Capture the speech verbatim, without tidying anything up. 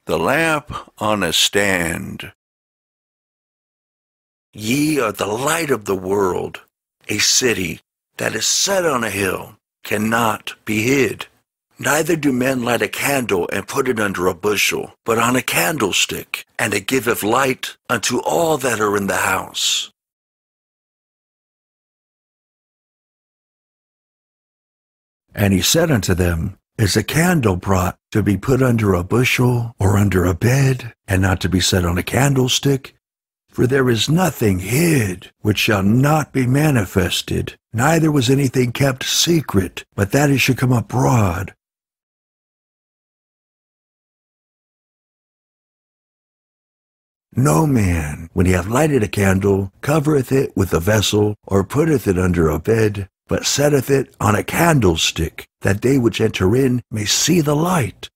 The lamp on a stand. Ye are the light of the world. A city that is set on a hill cannot be hid. Neither do men light a candle and put it under a bushel, but on a candlestick, and it giveth light unto all that are in the house. And he said unto them, Is a candle brought to be put under a bushel or under a bed, and not to be set on a candlestick? For there is nothing hid which shall not be manifested, neither was anything kept secret, but that it should come abroad. No man, when he hath lighted a candle, covereth it with a vessel, or putteth it under a bed, but setteth it on a candlestick, that they which enter in may see the light.